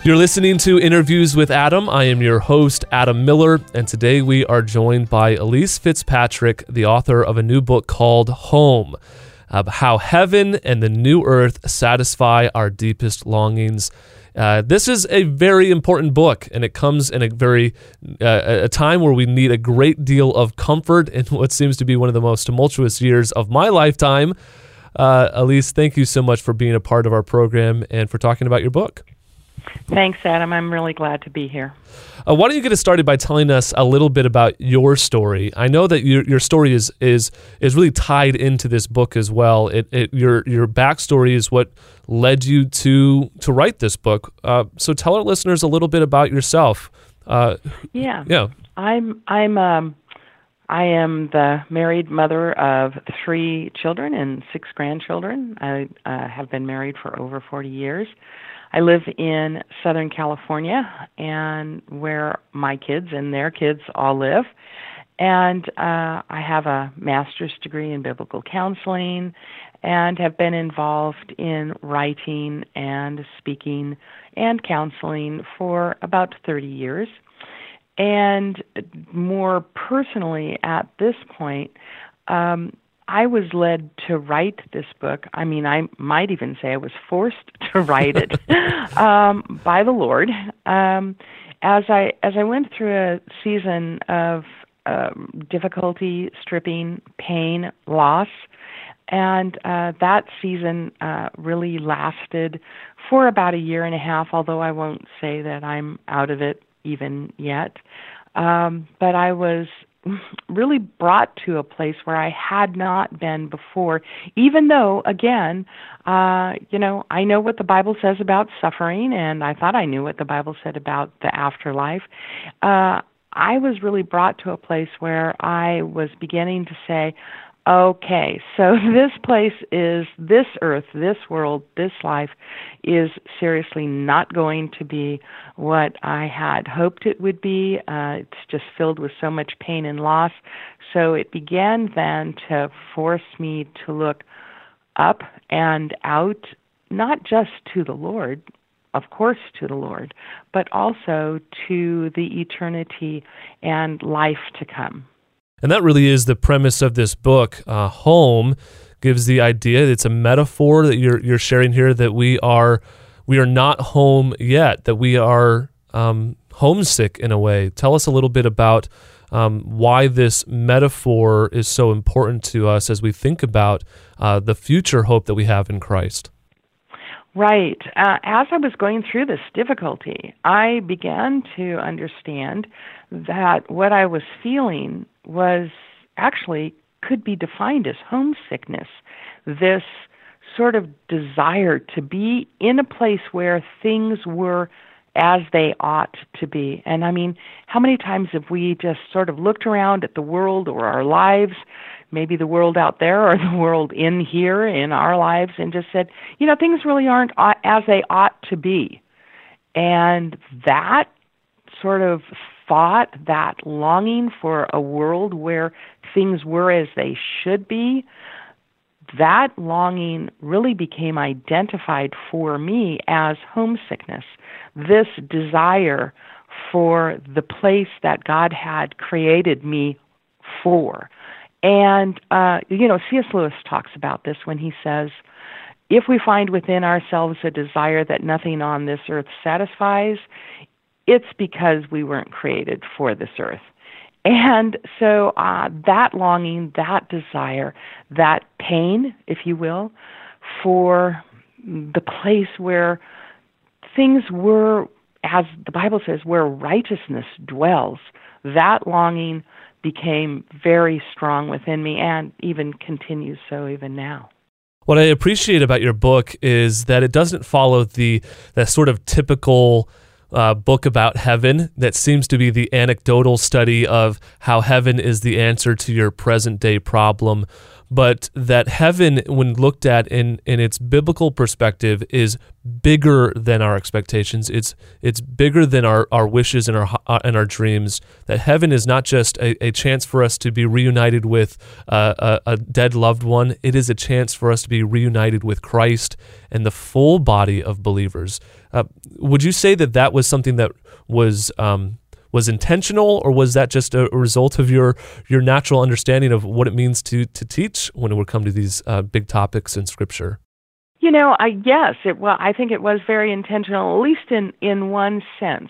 You're listening to Interviews with Adam. I am your host, Adam Miller, and today we are joined by Elise Fitzpatrick, the author of a new book called Home, How Heaven and the New Earth Satisfy Our Deepest Longings. This is a very important book, and it comes in a time where we need a great deal of comfort in what seems to be one of the most tumultuous years of my lifetime. Elise, thank you so much for being a part of our program and for talking about your book. Thanks, Adam. I'm really glad to be here. Why don't you get us started by telling us a little bit about your story? I know that your story is really tied into this book as well. Your backstory is what led you to write this book. So tell our listeners a little bit about yourself. Yeah. I am the married mother of 3 children and 6 grandchildren. I have been married for over 40 years. I live in Southern California, and where my kids and their kids all live. And I have a master's degree in biblical counseling and have been involved in writing and speaking and counseling for about 30 years. And more personally, at this point, I was led to write this book. I mean, I might even say I was forced to write it by the Lord. As I went through a season of difficulty, stripping, pain, loss, and that season really lasted for about a year and a half, although I won't say that I'm out of it even yet. But I was really brought to a place where I had not been before, even though, again, I know what the Bible says about suffering, and I thought I knew what the Bible said about the afterlife. I was really brought to a place where I was beginning to say, okay, so this place is, this earth, this world, this life is seriously not going to be what I had hoped it would be. It's just filled with so much pain and loss. So it began then to force me to look up and out, not just to the Lord, of course to the Lord, but also to the eternity and life to come. And that really is the premise of this book. Home gives the idea, it's a metaphor that you're sharing here, that we are not home yet, that we are homesick in a way. Tell us a little bit about why this metaphor is so important to us as we think about the future hope that we have in Christ. Right. As I was going through this difficulty, I began to understand that what I was feeling was actually could be defined as homesickness, this sort of desire to be in a place where things were as they ought to be. And I mean, how many times have we just sort of looked around at the world or our lives, maybe the world out there or the world in here in our lives, and just said, things really aren't as they ought to be. And that sort of thought, that longing for a world where things were as they should be, that longing really became identified for me as homesickness, this desire for the place that God had created me for. And, C.S. Lewis talks about this when he says, if we find within ourselves a desire that nothing on this earth satisfies, it's because we weren't created for this earth. And so that longing, that desire, that pain, if you will, for the place where things were, as the Bible says, where righteousness dwells, that longing became very strong within me and even continues so even now. What I appreciate about your book is that it doesn't follow that sort of typical book about heaven that seems to be the anecdotal study of how heaven is the answer to your present day problem. but that heaven, when looked at in its biblical perspective, is bigger than our expectations. It's bigger than our wishes and our dreams. That heaven is not just a chance for us to be reunited with a dead loved one. It is a chance for us to be reunited with Christ and the full body of believers. Would you say that was something that was intentional, or was that just a result of your natural understanding of what it means to teach when we come to these big topics in Scripture? I think it was very intentional, at least in one sense.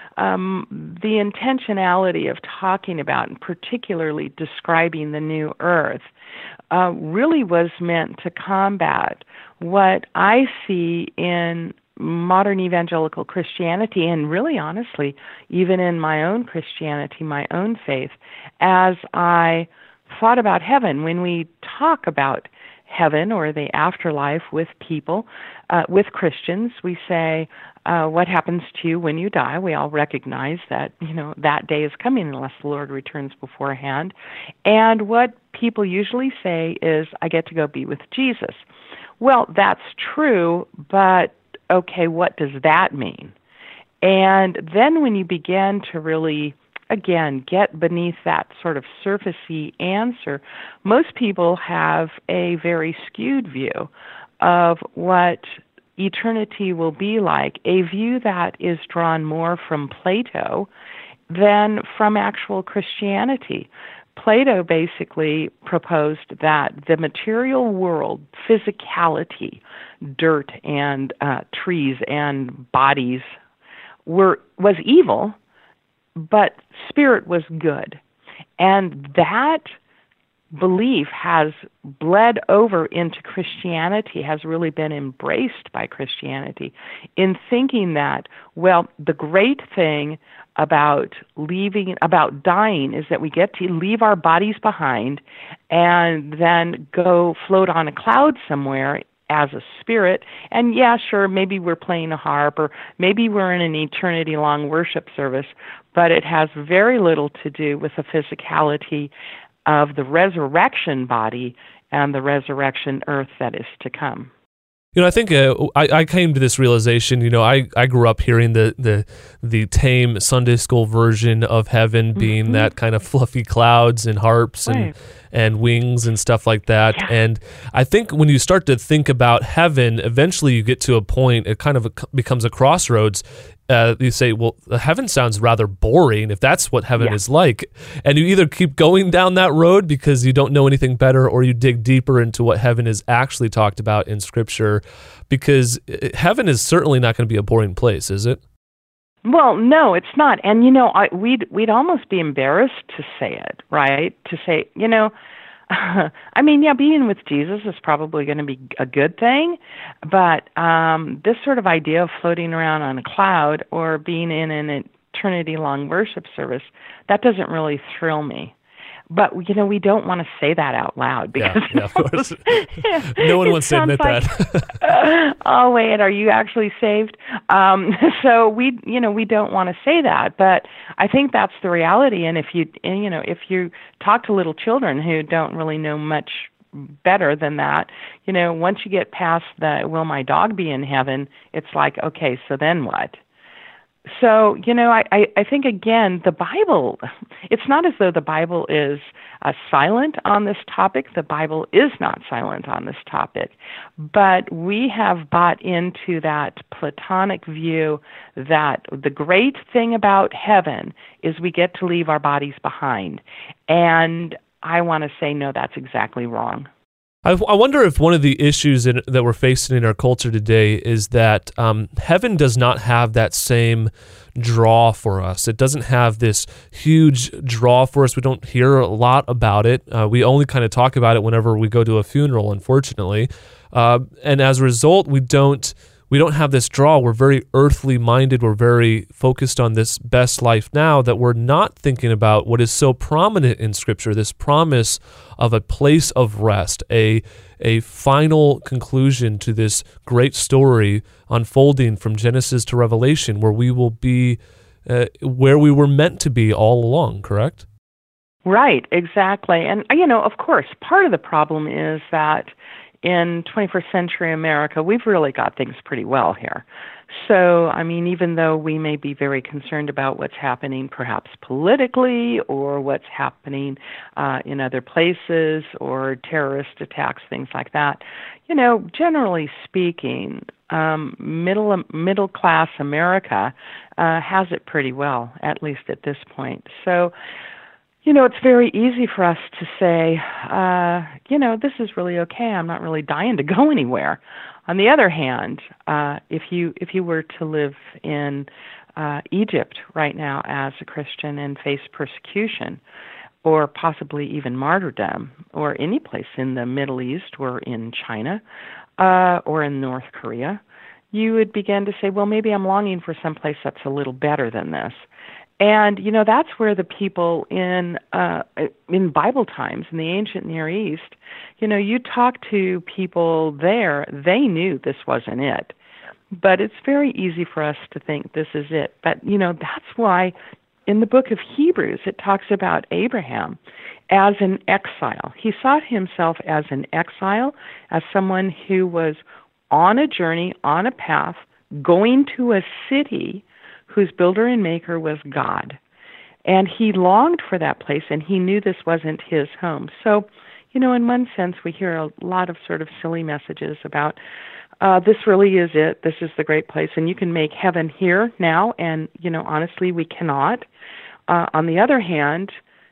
The intentionality of talking about and particularly describing the new earth really was meant to combat what I see in modern evangelical Christianity, and really honestly, even in my own Christianity, my own faith, as I thought about heaven. When we talk about heaven or the afterlife with people, with Christians, we say, what happens to you when you die? We all recognize that, that day is coming unless the Lord returns beforehand. And what people usually say is, I get to go be with Jesus. Well, that's true, but okay, what does that mean? And then when you begin to really, again, get beneath that sort of surfacey answer, most people have a very skewed view of what eternity will be like, a view that is drawn more from Plato than from actual Christianity. Plato basically proposed that the material world, physicality, dirt and trees and bodies was evil, but spirit was good. And that belief has bled over into Christianity, has really been embraced by Christianity in thinking that, well, the great thing about dying is that we get to leave our bodies behind and then go float on a cloud somewhere as a spirit. And yeah, sure, maybe we're playing a harp, or maybe we're in an eternity-long worship service, but it has very little to do with the physicality of the resurrection body and the resurrection earth that is to come. I think I came to this realization. I grew up hearing the tame Sunday school version of heaven being that kind of fluffy clouds and harps and wings and stuff like that. Yeah. And I think when you start to think about heaven, eventually you get to a point, it kind of becomes a crossroads. You say, well, heaven sounds rather boring if that's what heaven is like. And you either keep going down that road because you don't know anything better, or you dig deeper into what heaven is actually talked about in Scripture, because heaven is certainly not going to be a boring place, is it? Well, no, it's not. And, we'd almost be embarrassed to say it, right? To say, I mean, yeah, being with Jesus is probably going to be a good thing, but this sort of idea of floating around on a cloud or being in an eternity-long worship service, that doesn't really thrill me. But, we don't want to say that out loud because of course. No one wants to admit that. Oh, wait, are you actually saved? So we don't want to say that, but I think that's the reality. And if you talk to little children who don't really know much better than that, once you get past the, will my dog be in heaven? It's like, okay, so then what? So, I think, again, the Bible, it's not as though the Bible is silent on this topic. The Bible is not silent on this topic. But we have bought into that Platonic view that the great thing about heaven is we get to leave our bodies behind. And I want to say, no, that's exactly wrong. I wonder if one of the issues that we're facing in our culture today is that heaven does not have that same draw for us. It doesn't have this huge draw for us. We don't hear a lot about it. We only kind of talk about it whenever we go to a funeral, unfortunately. And as a result, we don't have this draw. We're very earthly minded. We're very focused on this best life now, that we're not thinking about what is so prominent in Scripture, this promise of a place of rest, a final conclusion to this great story unfolding from Genesis to Revelation, where we will be where we were meant to be all along, correct? Right, exactly. And, of course, part of the problem is that in 21st century America, we've really got things pretty well here. So, I mean, even though we may be very concerned about what's happening perhaps politically or what's happening in other places or terrorist attacks, things like that, generally speaking, middle class America has it pretty well, at least at this point. So, it's very easy for us to say, this is really okay. I'm not really dying to go anywhere. On the other hand, if you were to live in Egypt right now as a Christian and face persecution, or possibly even martyrdom, or any place in the Middle East or in China or in North Korea, you would begin to say, well, maybe I'm longing for some place that's a little better than this. And, that's where the people in Bible times, in the ancient Near East, you talk to people there, they knew this wasn't it. But it's very easy for us to think this is it. But, that's why in the book of Hebrews, it talks about Abraham as an exile. He saw himself as an exile, as someone who was on a journey, on a path, going to a city whose builder and maker was God. And he longed for that place, and he knew this wasn't his home. So, in one sense, we hear a lot of sort of silly messages about this really is it, this is the great place, and you can make heaven here now, and, honestly, we cannot. On the other hand,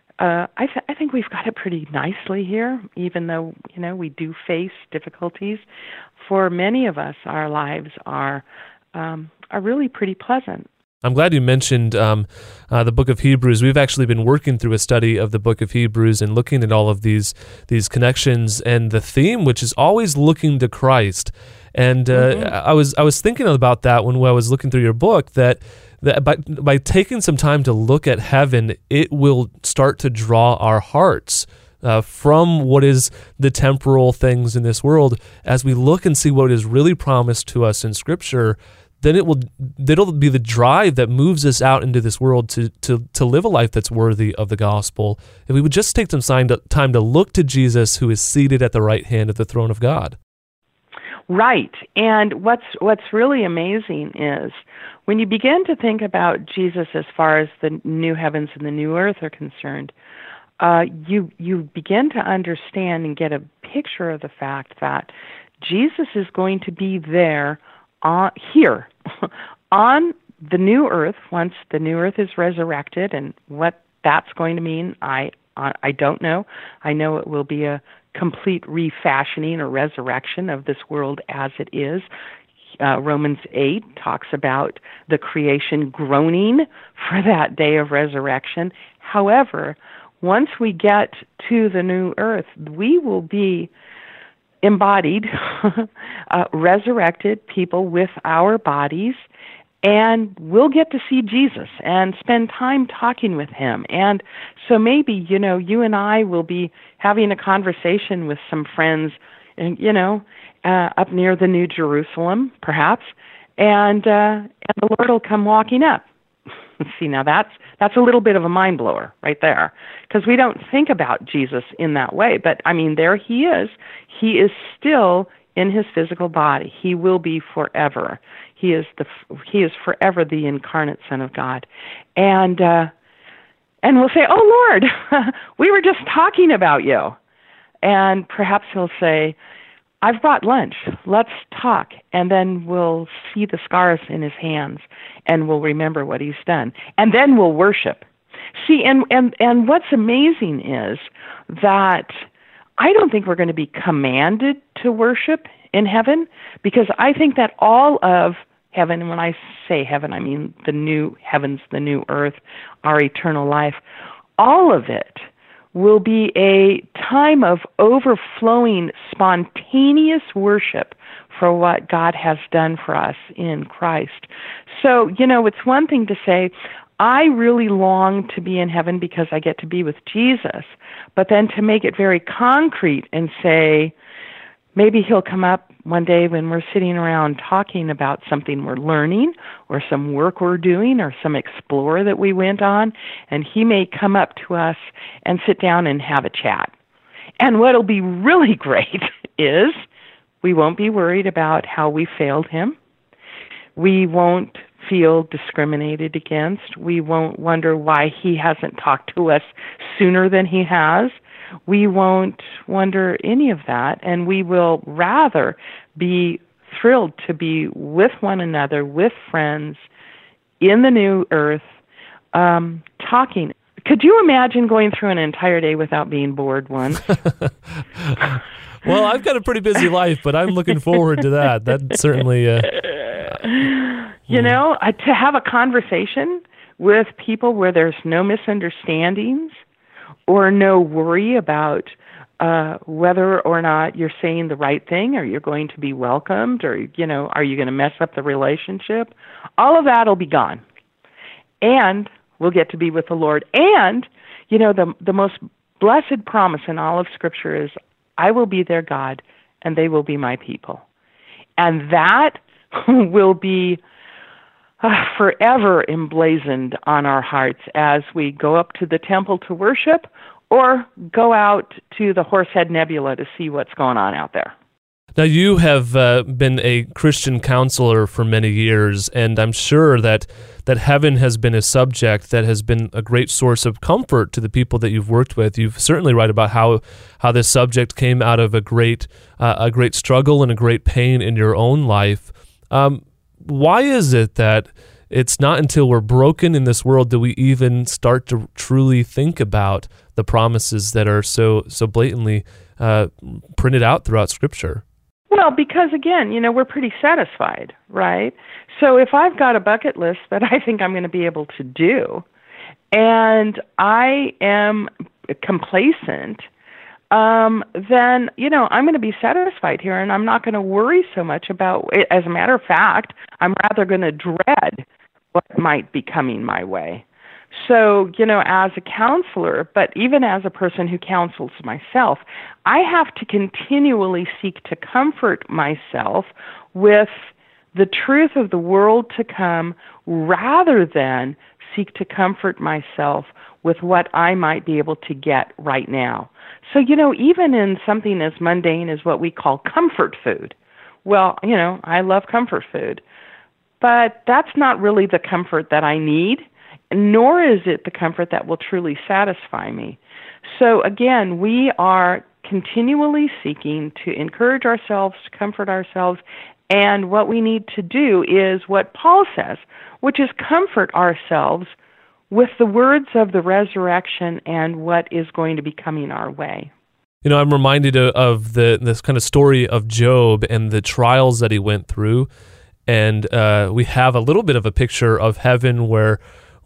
I think we've got it pretty nicely here, even though, we do face difficulties. For many of us, our lives are really pretty pleasant. I'm glad you mentioned the book of Hebrews. We've actually been working through a study of the book of Hebrews and looking at all of these connections and the theme, which is always looking to Christ. And I was thinking about that when I was looking through your book, that by taking some time to look at heaven, it will start to draw our hearts from what is the temporal things in this world. As we look and see what is really promised to us in Scripture, then it'll be the drive that moves us out into this world to live a life that's worthy of the gospel. If we would just take some time to look to Jesus, who is seated at the right hand of the throne of God. Right. And what's really amazing is when you begin to think about Jesus as far as the new heavens and the new earth are concerned, you begin to understand and get a picture of the fact that Jesus is going to be there here on the new earth once the new earth is resurrected. And what that's going to mean, I don't know. I know it will be a complete refashioning or resurrection of this world as it is. Romans 8 talks about the creation groaning for that day of resurrection. However, once we get to the new earth, we will be embodied, resurrected people with our bodies, and we'll get to see Jesus and spend time talking with him. And so maybe, you and I will be having a conversation with some friends, up near the New Jerusalem, perhaps, and the Lord will come walking up. See, now that's a little bit of a mind blower right there, because we don't think about Jesus in that way. But I mean, there he is. He is still in his physical body. He will be forever. He is forever the incarnate Son of God, and we'll say, "Oh Lord, we were just talking about you," and perhaps he'll say, "I've brought lunch. Let's talk." And then we'll see the scars in his hands, and we'll remember what he's done. And then we'll worship. See, and what's amazing is that I don't think we're going to be commanded to worship in heaven, because I think that all of heaven, and when I say heaven, I mean the new heavens, the new earth, our eternal life, all of it will be a time of overflowing, spontaneous worship for what God has done for us in Christ. So, it's one thing to say, I really long to be in heaven because I get to be with Jesus, but then to make it very concrete and say, maybe he'll come up one day when we're sitting around talking about something we're learning or some work we're doing or some explore that we went on, and he may come up to us and sit down and have a chat. And what'll be really great is we won't be worried about how we failed him. We won't feel discriminated against. We won't wonder why he hasn't talked to us sooner than he has. We won't wonder any of that, and we will rather be thrilled to be with one another, with friends, in the new earth, talking. Could you imagine going through an entire day without being bored once? Well, I've got a pretty busy life, but I'm looking forward to that. That certainly... to have a conversation with people where there's no misunderstandings or no worry about whether or not you're saying the right thing or you're going to be welcomed or, are you going to mess up the relationship? All of that will be gone. And we'll get to be with the Lord. And, the most blessed promise in all of Scripture is, I will be their God and they will be my people. And that will be forever emblazoned on our hearts as we go up to the temple to worship or go out to the Horsehead Nebula to see what's going on out there. Now, you have been a Christian counselor for many years, and I'm sure that heaven has been a subject that has been a great source of comfort to the people that you've worked with. You've certainly write about how this subject came out of a great struggle and a great pain in your own life. Why is it that it's not until we're broken in this world that we even start to truly think about the promises that are so blatantly printed out throughout Scripture? Well, because again, we're pretty satisfied, right? So if I've got a bucket list that I think I'm going to be able to do, and I am complacent, then, I'm going to be satisfied here, and I'm not going to worry so much about it. As a matter of fact, I'm rather going to dread what might be coming my way. So, as a counselor, but even as a person who counsels myself, I have to continually seek to comfort myself with the truth of the world to come rather than seek to comfort myself with what I might be able to get right now. So, even in something as mundane as what we call comfort food, well, I love comfort food, but that's not really the comfort that I need, nor is it the comfort that will truly satisfy me. So again, we are continually seeking to encourage ourselves, to comfort ourselves, and what we need to do is what Paul says, which is comfort ourselves with the words of the resurrection and what is going to be coming our way. I'm reminded of this kind of story of Job and the trials that he went through, and we have a little bit of a picture of heaven where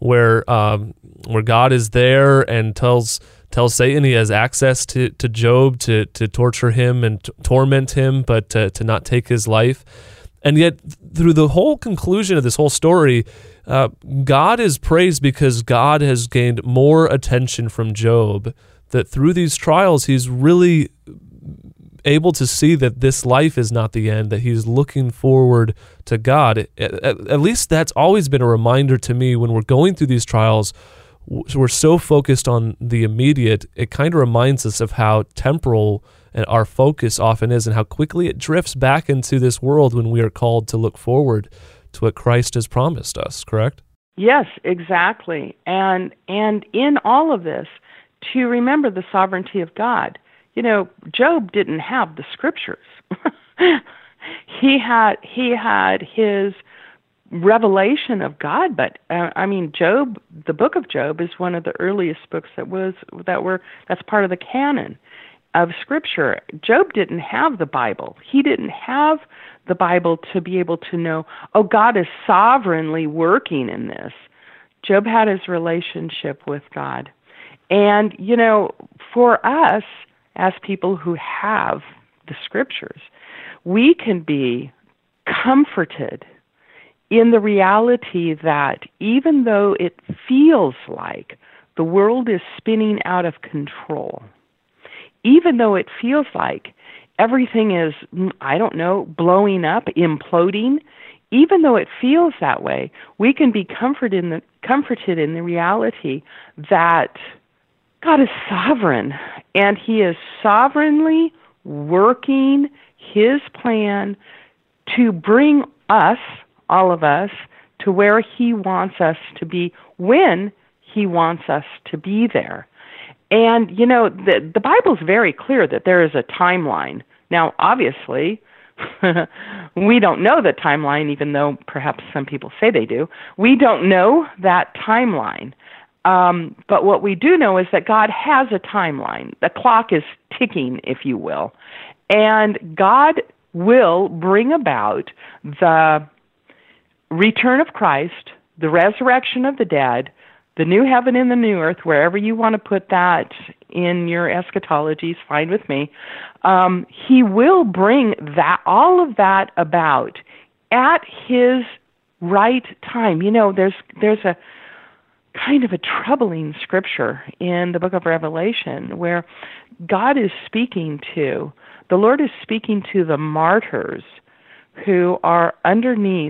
God is there and tells Satan he has access to Job to torture him and torment him, but to not take his life. And yet, through the whole conclusion of this whole story, God is praised because God has gained more attention from Job, that through these trials, he's really able to see that this life is not the end, that he's looking forward to God. At least that's always been a reminder to me when we're going through these trials. We're so focused on the immediate, it kind of reminds us of how temporal and our focus often is and how quickly it drifts back into this world when we are called to look forward to what Christ has promised us, correct? Yes, exactly. And in all of this, to remember the sovereignty of God. Job didn't have the Scriptures. He had his revelation of God, but Job, the book of Job, is one of the earliest books that's part of the canon of Scripture. Job didn't have the Bible. He didn't have the Bible to be able to know, God is sovereignly working in this. Job had his relationship with God. And, for us, as people who have the Scriptures, we can be comforted in the reality that even though it feels like the world is spinning out of control, even though it feels like everything is, I don't know, blowing up, imploding, even though it feels that way, we can be comforted in the reality that God is sovereign, and He is sovereignly working His plan to bring us, all of us, to where He wants us to be when He wants us to be there. And, the Bible's very clear that there is a timeline. Now, obviously, we don't know the timeline, even though perhaps some people say they do. We don't know that timeline. But what we do know is that God has a timeline. The clock is ticking, if you will. And God will bring about the return of Christ, the resurrection of the dead, the new heaven and the new earth, wherever you want to put that in your eschatology is fine with me. He will bring all of that about at His right time. There's a kind of a troubling scripture in the book of Revelation where God is speaking to, the Lord is speaking to the martyrs who are underneath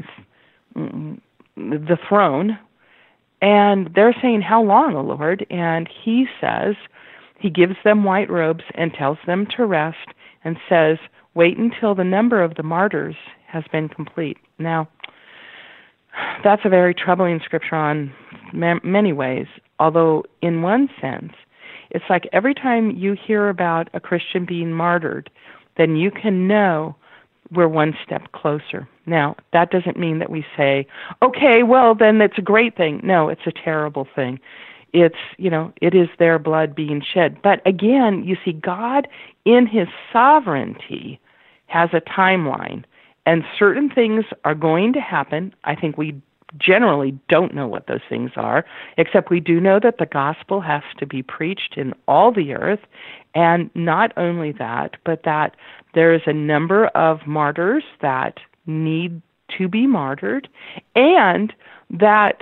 the throne, and they're saying, "How long, O Lord?" And He says, He gives them white robes and tells them to rest and says, "Wait until the number of the martyrs has been complete." Now, that's a very troubling scripture on many ways, although in one sense, it's like every time you hear about a Christian being martyred, then you can know we're one step closer. Now, that doesn't mean that we say, okay, well, then it's a great thing. No, it's a terrible thing. It is their blood being shed. But again, you see, God in His sovereignty has a timeline, and certain things are going to happen. I think we generally don't know what those things are, except we do know that the gospel has to be preached in all the earth, and not only that, but that there is a number of martyrs that need to be martyred, and that,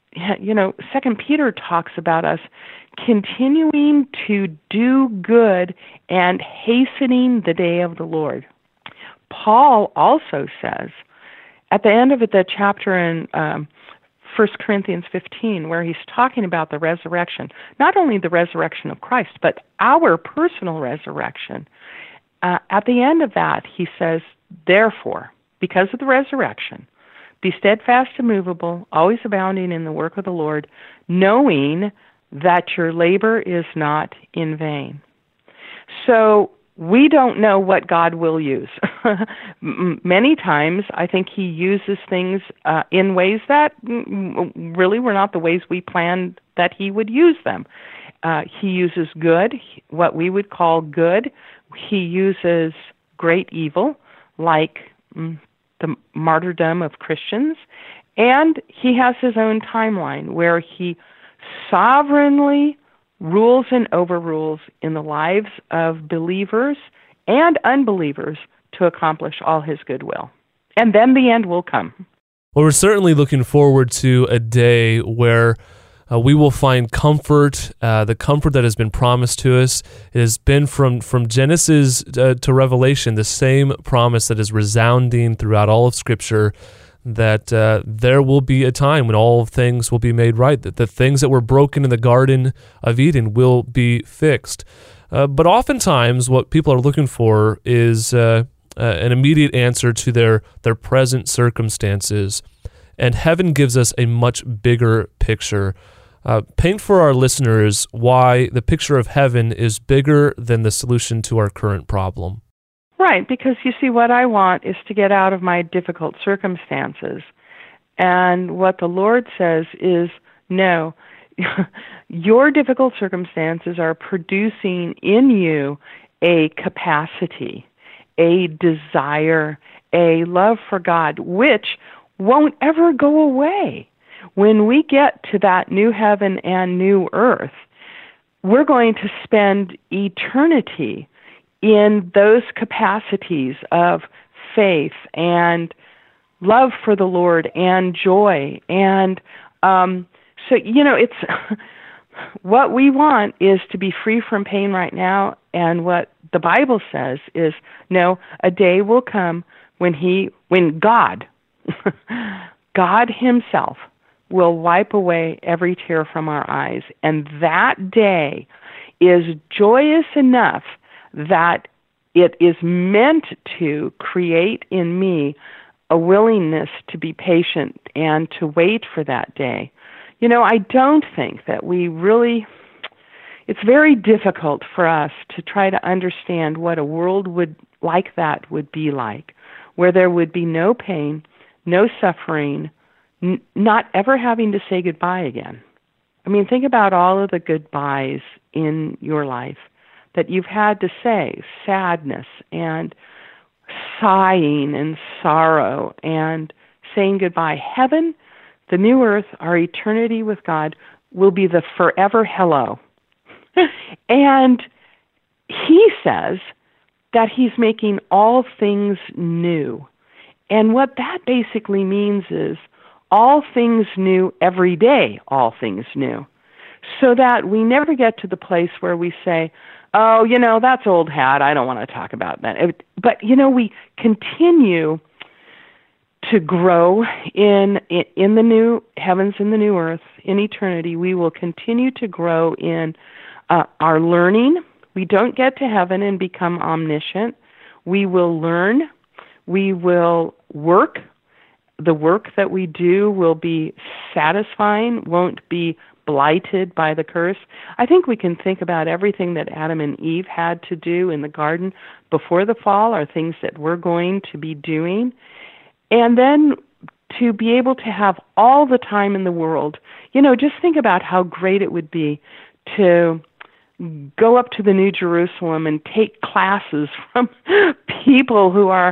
2 Peter talks about us continuing to do good and hastening the day of the Lord. Paul also says, at the end of the chapter in 1 Corinthians 15, where he's talking about the resurrection, not only the resurrection of Christ, but our personal resurrection, at the end of that, he says, "Therefore, because of the resurrection, be steadfast and immovable, always abounding in the work of the Lord, knowing that your labor is not in vain." So we don't know what God will use. Many times, I think He uses things in ways that really were not the ways we planned that He would use them. He uses good, what we would call good. He uses great evil, like the martyrdom of Christians. And He has His own timeline where He sovereignly rules and overrules in the lives of believers and unbelievers to accomplish all His goodwill. And then the end will come. Well, we're certainly looking forward to a day where we will find comfort, the comfort that has been promised to us. It has been from Genesis to Revelation, the same promise that is resounding throughout all of Scripture, that there will be a time when all things will be made right, that the things that were broken in the Garden of Eden will be fixed. But oftentimes what people are looking for is an immediate answer to their present circumstances, and heaven gives us a much bigger picture. Paint for our listeners why the picture of heaven is bigger than the solution to our current problem. Right, because you see, what I want is to get out of my difficult circumstances. And what the Lord says is, no, your difficult circumstances are producing in you a capacity, a desire, a love for God, which won't ever go away. When we get to that new heaven and new earth, we're going to spend eternity in those capacities of faith and love for the Lord and joy. And it's what we want is to be free from pain right now, and what the Bible says is, no, a day will come when God, God himself will wipe away every tear from our eyes. And that day is joyous enough that it is meant to create in me a willingness to be patient and to wait for that day. I don't think that it's very difficult for us to try to understand what a world like that would be like, where there would be no pain, no suffering, not ever having to say goodbye again. I mean, think about all of the goodbyes in your life that you've had to say, sadness and sighing and sorrow and saying goodbye. Heaven, the new earth, our eternity with God will be the forever hello. And he says that he's making all things new. And what that basically means is all things new every day, all things new. So that we never get to the place where we say, oh, that's old hat, I don't want to talk about that. But, we continue to grow in the new heavens and the new earth, in eternity. We will continue to grow in our learning. We don't get to heaven and become omniscient. We will learn. We will work. The work that we do will be satisfying, won't be blighted by the curse. I think we can think about everything that Adam and Eve had to do in the garden before the fall are things that we're going to be doing. And then to be able to have all the time in the world, just think about how great it would be to go up to the New Jerusalem and take classes from people who are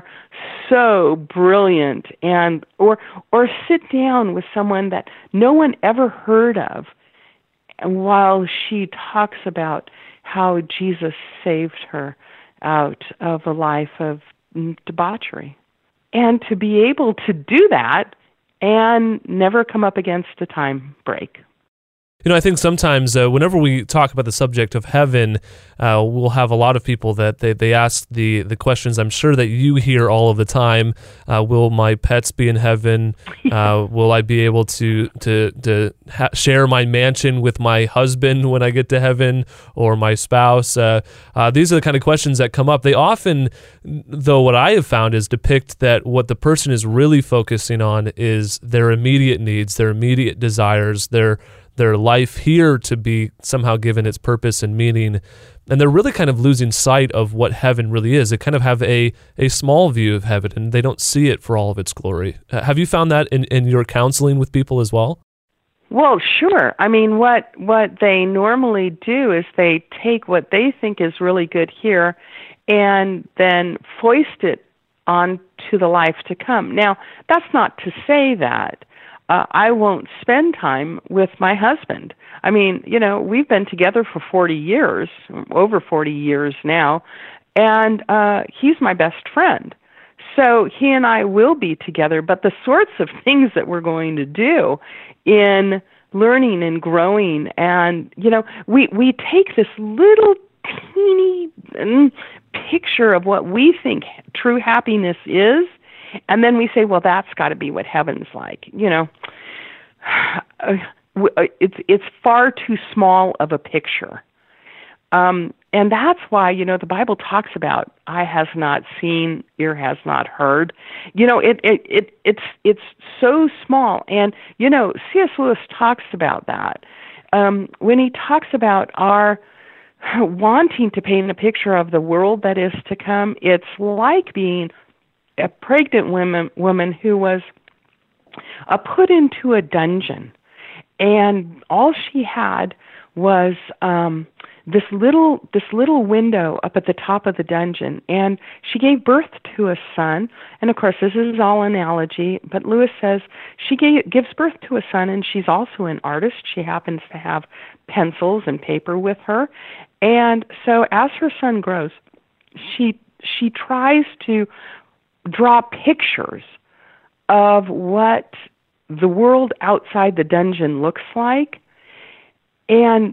so brilliant, and or sit down with someone that no one ever heard of, and while she talks about how Jesus saved her out of a life of debauchery. And to be able to do that and never come up against a time break. I think sometimes whenever we talk about the subject of heaven, we'll have a lot of people that they ask the questions I'm sure that you hear all of the time. Will my pets be in heaven? Will I be able to share my mansion with my husband when I get to heaven, or my spouse? These are the kind of questions that come up. They often, though, what I have found is depict that what the person is really focusing on is their immediate needs, their immediate desires, their life here to be somehow given its purpose and meaning. And they're really kind of losing sight of what heaven really is. They kind of have a small view of heaven, and they don't see it for all of its glory. Have you found that in your counseling with people as well? Well, sure. I mean, what they normally do is they take what they think is really good here and then foist it onto the life to come. Now, that's not to say that I won't spend time with my husband. I mean, we've been together for 40 years, over 40 years now, and he's my best friend. So he and I will be together, but the sorts of things that we're going to do in learning and growing, and, we take this little teeny picture of what we think true happiness is, and then we say, well, that's got to be what heaven's like. It's far too small of a picture. And that's why, the Bible talks about eye has not seen, ear has not heard. It's so small. And, C.S. Lewis talks about that. When he talks about our wanting to paint a picture of the world that is to come, it's like being a pregnant woman who was put into a dungeon, and all she had was this little window up at the top of the dungeon, and she gave birth to a son. And of course, this is all analogy, but Lewis says she gives birth to a son, and she's also an artist. She happens to have pencils and paper with her, and so as her son grows, she tries to draw pictures of what the world outside the dungeon looks like. And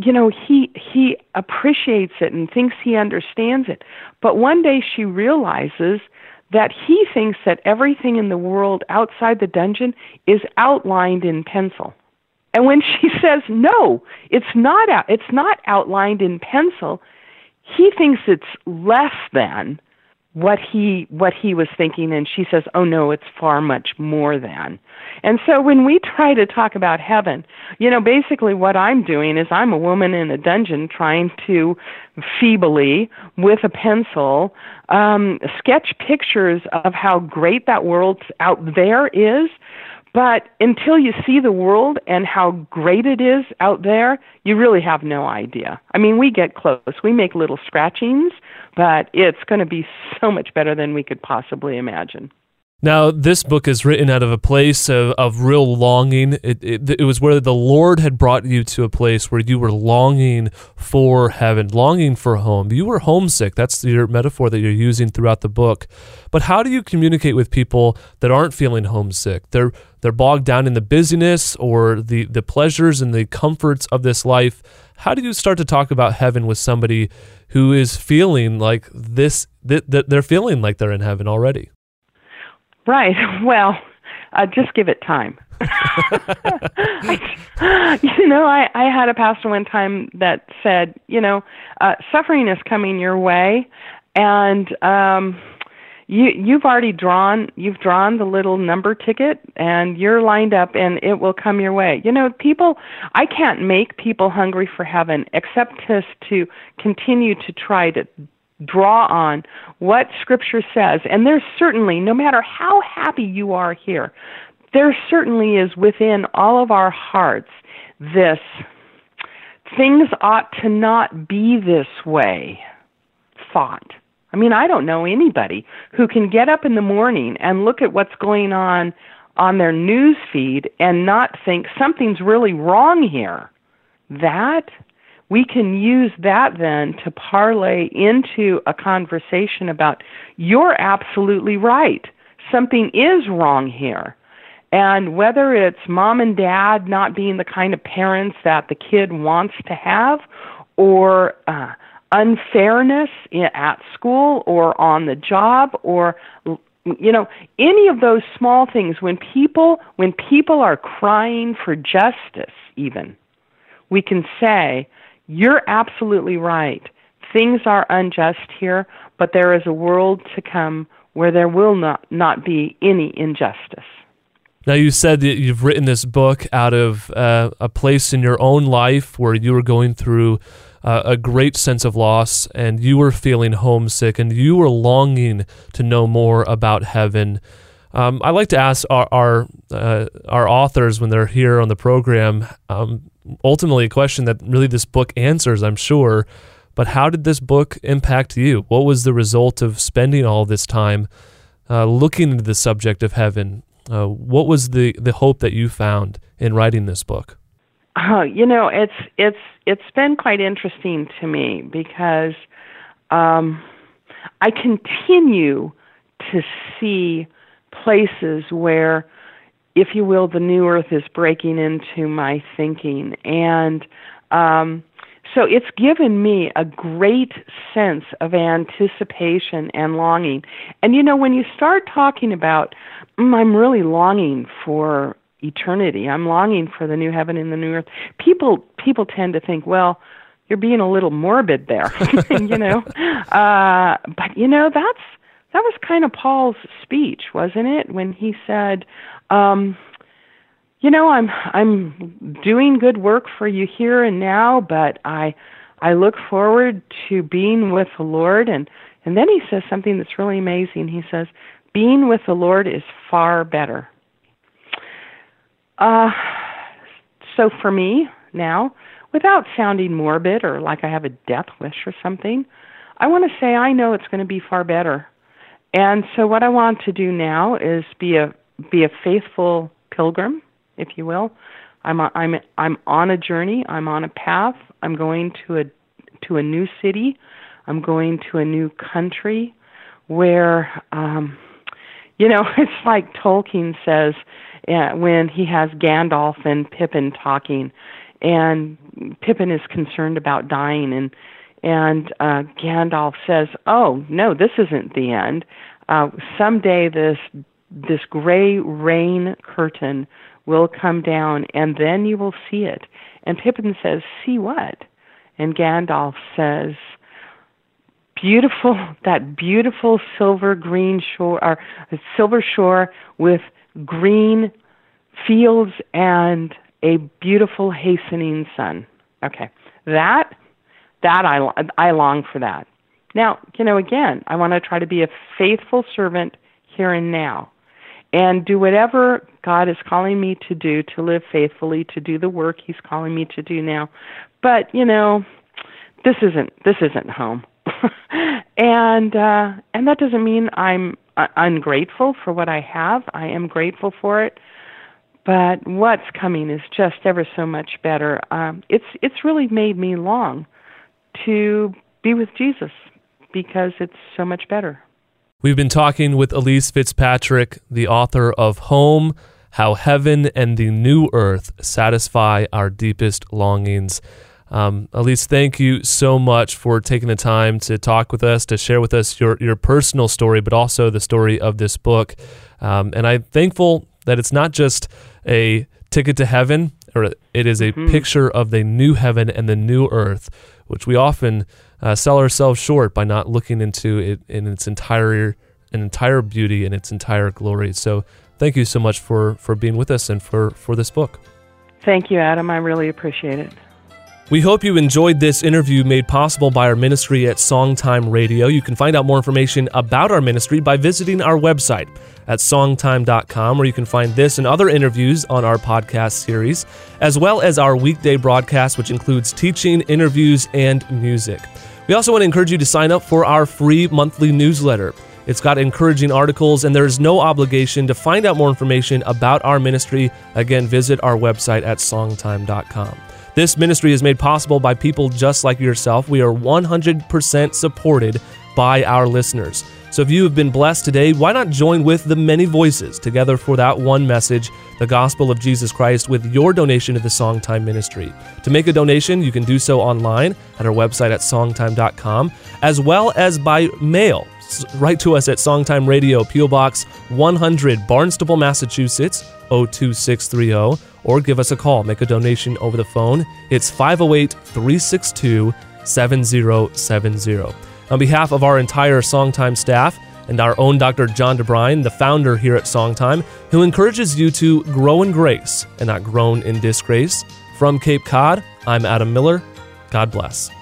he appreciates it and thinks he understands it. But one day she realizes that he thinks that everything in the world outside the dungeon is outlined in pencil. And when she says, no, it's not outlined in pencil, he thinks it's less than what he was thinking, and she says, oh no, it's far much more than. And so when we try to talk about heaven, basically what I'm doing is I'm a woman in a dungeon trying to feebly, with a pencil, sketch pictures of how great that world out there is. But until you see the world and how great it is out there, you really have no idea. I mean, we get close. We make little scratchings, but it's going to be so much better than we could possibly imagine. Now, this book is written out of a place of real longing. It was where the Lord had brought you to a place where you were longing for heaven, longing for home. You were homesick. That's your metaphor that you're using throughout the book. But how do you communicate with people that aren't feeling homesick? They're bogged down in the busyness or the pleasures and the comforts of this life. How do you start to talk about heaven with somebody who is feeling like this, that they're feeling like they're in heaven already? Right. Well, just give it time. I had a pastor one time that said, suffering is coming your way, and you've drawn the little number ticket, and you're lined up, and it will come your way. I can't make people hungry for heaven except just to continue to try to draw on what Scripture says. And there's certainly, no matter how happy you are here, there certainly is within all of our hearts this, things ought to not be this way thought. I mean, I don't know anybody who can get up in the morning and look at what's going on their news feed and not think something's really wrong here. We can use that then to parlay into a conversation about, you're absolutely right. Something is wrong here. And whether it's mom and dad not being the kind of parents that the kid wants to have, or unfairness at school or on the job, or any of those small things, when people are crying for justice even, we can say, you're absolutely right. Things are unjust here, but there is a world to come where there will not be any injustice. Now, you said that you've written this book out of a place in your own life where you were going through a great sense of loss, and you were feeling homesick, and you were longing to know more about heaven. I like to ask our authors when they're here on the program, ultimately a question that really this book answers, I'm sure, but how did this book impact you? What was the result of spending all this time looking into the subject of heaven? What was the hope that you found in writing this book? It's been quite interesting to me because I continue to see places where, if you will, the new earth is breaking into my thinking. And so it's given me a great sense of anticipation and longing. And, when you start talking about, I'm really longing for eternity, I'm longing for the new heaven and the new earth, people tend to think, well, you're being a little morbid there, But, that was kind of Paul's speech, wasn't it? When he said, I'm doing good work for you here and now, but I look forward to being with the Lord. And then he says something that's really amazing. He says, being with the Lord is far better. So for me now, without sounding morbid or like I have a death wish or something, I want to say I know it's going to be far better. And so what I want to do now is be a faithful pilgrim, if you will. I'm on a journey. I'm on a path. I'm going to a new city. I'm going to a new country where, it's like Tolkien says when he has Gandalf and Pippin talking and Pippin is concerned about dying, and Gandalf says, "Oh no, this isn't the end. Someday this gray rain curtain will come down, and then you will see it." And Pippin says, "See what?" And Gandalf says, that beautiful silver shore with green fields and a beautiful hastening sun. Okay, that I long for that. Now, again, I want to try to be a faithful servant here and now, and do whatever God is calling me to do, to live faithfully, to do the work He's calling me to do now. But this isn't home, and that doesn't mean I'm ungrateful for what I have. I am grateful for it, but what's coming is just ever so much better. It's really made me long to be with Jesus because it's so much better. We've been talking with Elise Fitzpatrick, the author of Home, How Heaven and the New Earth Satisfy Our Deepest Longings. Elise, thank you so much for taking the time to talk with us, to share with us your personal story, but also the story of this book. And I'm thankful that it's not just a ticket to heaven, or it is a picture of the new heaven and the new earth, which we often sell ourselves short by not looking into it in its entire beauty and its entire glory. So thank you so much for being with us and for this book. Thank you, Adam. I really appreciate it. We hope you enjoyed this interview made possible by our ministry at Songtime Radio. You can find out more information about our ministry by visiting our website at songtime.com, where you can find this and other interviews on our podcast series, as well as our weekday broadcast, which includes teaching, interviews, and music. We also want to encourage you to sign up for our free monthly newsletter. It's got encouraging articles, and there's no obligation. To find out more information about our ministry, again, visit our website at songtime.com. This ministry is made possible by people just like yourself. We are 100% supported by our listeners. So if you have been blessed today, why not join with the many voices together for that one message, the gospel of Jesus Christ, with your donation to the Songtime ministry. To make a donation, you can do so online at our website at songtime.com, as well as by mail. Write to us at Songtime Radio, P.O. Box 100, Barnstable, Massachusetts, 02630, or give us a call. Make a donation over the phone. It's 508-362-7070. On behalf of our entire Songtime staff and our own Dr. John DeBrine, the founder here at Songtime, who encourages you to grow in grace and not groan in disgrace, from Cape Cod, I'm Adam Miller. God bless.